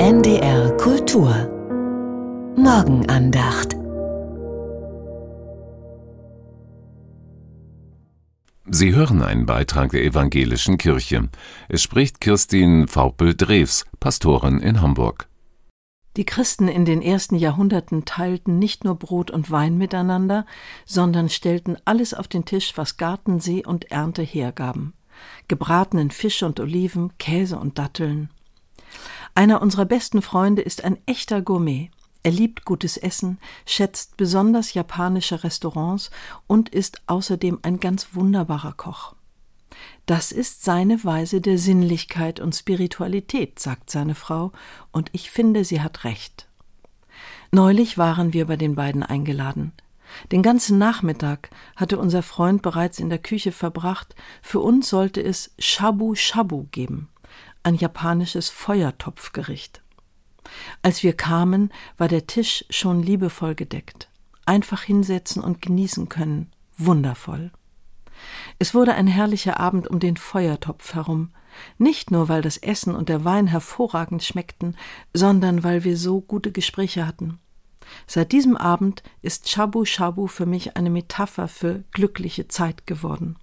NDR Kultur Morgenandacht. Sie hören einen Beitrag der Evangelischen Kirche. Es spricht Kirstin Vaupel-Drews, Pastorin in Hamburg. Die Christen in den ersten Jahrhunderten teilten nicht nur Brot und Wein miteinander, sondern stellten alles auf den Tisch, was Garten, See und Ernte hergaben. Gebratenen Fisch und Oliven, Käse und Datteln. Einer unserer besten Freunde ist ein echter Gourmet. Er liebt gutes Essen, schätzt besonders japanische Restaurants und ist außerdem ein ganz wunderbarer Koch. Das ist seine Weise der Sinnlichkeit und Spiritualität, sagt seine Frau, und ich finde, sie hat recht. Neulich waren wir bei den beiden eingeladen. Den ganzen Nachmittag hatte unser Freund bereits in der Küche verbracht. Für uns sollte es Shabu Shabu geben, ein japanisches Feuertopfgericht. Als wir kamen, war der Tisch schon liebevoll gedeckt. Einfach hinsetzen und genießen können. Wundervoll. Es wurde ein herrlicher Abend um den Feuertopf herum. Nicht nur, weil das Essen und der Wein hervorragend schmeckten, sondern weil wir so gute Gespräche hatten. Seit diesem Abend ist Shabu Shabu für mich eine Metapher für glückliche Zeit geworden.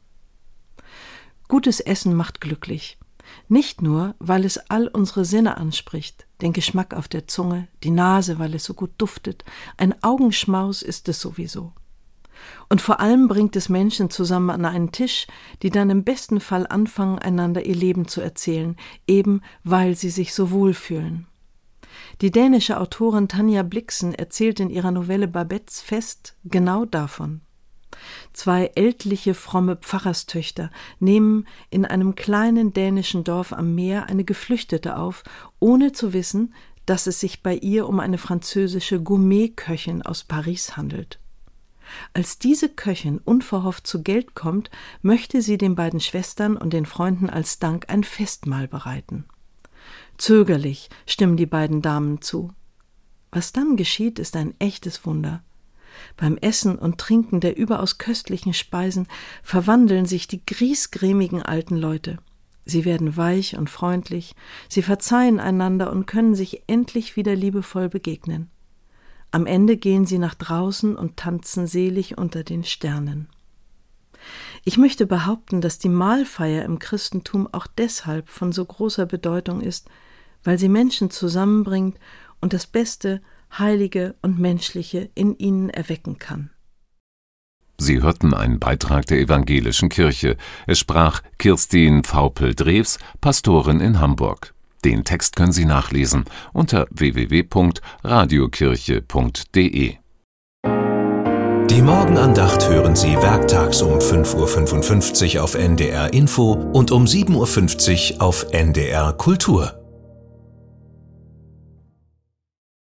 Gutes Essen macht glücklich. Nicht nur, weil es all unsere Sinne anspricht, den Geschmack auf der Zunge, die Nase, weil es so gut duftet, ein Augenschmaus ist es sowieso. Und vor allem bringt es Menschen zusammen an einen Tisch, die dann im besten Fall anfangen, einander ihr Leben zu erzählen, eben weil sie sich so wohlfühlen. Die dänische Autorin Tanja Blixen erzählt in ihrer Novelle Babettes Fest genau davon. 2 ältliche, fromme Pfarrerstöchter nehmen in einem kleinen dänischen Dorf am Meer eine Geflüchtete auf, ohne zu wissen, dass es sich bei ihr um eine französische Gourmet-Köchin aus Paris handelt. Als diese Köchin unverhofft zu Geld kommt, möchte sie den beiden Schwestern und den Freunden als Dank ein Festmahl bereiten. Zögerlich stimmen die beiden Damen zu. Was dann geschieht, ist ein echtes Wunder. Beim Essen und Trinken der überaus köstlichen Speisen verwandeln sich die griesgrämigen alten Leute. Sie werden weich und freundlich, sie verzeihen einander und können sich endlich wieder liebevoll begegnen. Am Ende gehen sie nach draußen und tanzen selig unter den Sternen. Ich möchte behaupten, dass die Mahlfeier im Christentum auch deshalb von so großer Bedeutung ist, weil sie Menschen zusammenbringt und das Beste, Heilige und Menschliche in ihnen erwecken kann. Sie hörten einen Beitrag der Evangelischen Kirche. Es sprach Kirstin Vaupel-Drews, Pastorin in Hamburg. Den Text können Sie nachlesen unter www.radiokirche.de. Die Morgenandacht hören Sie werktags um 5:55 Uhr auf NDR Info und um 7:50 Uhr auf NDR Kultur.